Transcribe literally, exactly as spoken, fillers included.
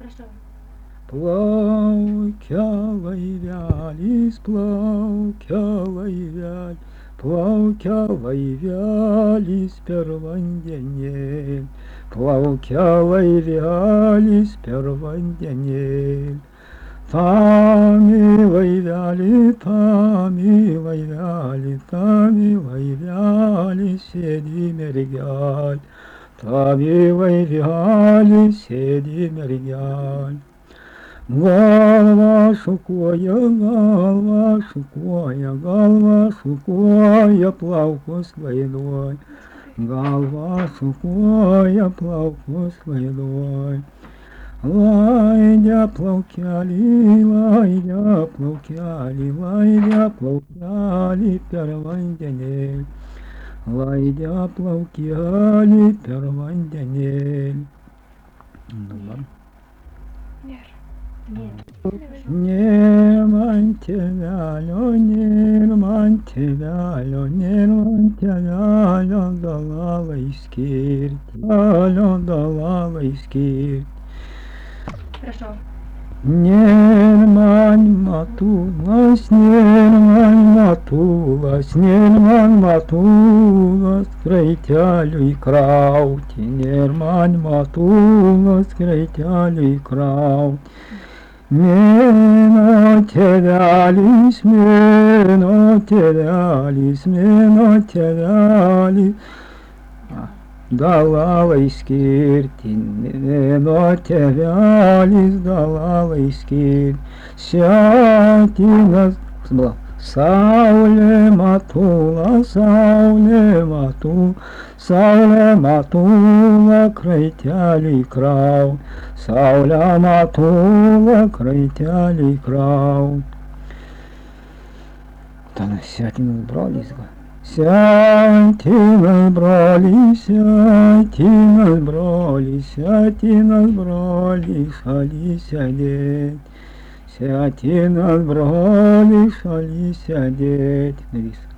Хорошо. Плавкявой вялись, плавкявой вяль, плавкявой вялись перванденель, плавкявой вялись перванденель. Тамивой вяли, тамивой вяли, тамивой вяли, седи мергаль, тамивой вяли, седи мергаль. Голова шукоя, голова шукоя, голова шукоя, плавку с водой. Голова шукоя, плавку с водой. Лайдя плавкяли, лайдя плавкяли, лайдя плавкяли, перванденель. Лайдя плавкяли, перванденель. Ну ладно. Нет. Нет. Нерманте вяло, нерманте вяло, нерманте вяло, долава искирти, вяло, долава искирти. Хорошо. Нермань матулась, нермань матулась, нермань матулась, крайтялю и краути, нермань матулась, крайтялю и краути. Мено терялись, мено терялись, мено терялись. Далава искиртин, мено терялись, далава искиртин. Сятина, Сауле матула, Сауле матула, Сауле матула, крайтяли крау, Сауля матула, крайтяли крау. Там сятина сбрались, сятина сбрались, сятина сбрались, сятина сбрались, али сядеть. Сятина сбрались, али сядеть. Навис.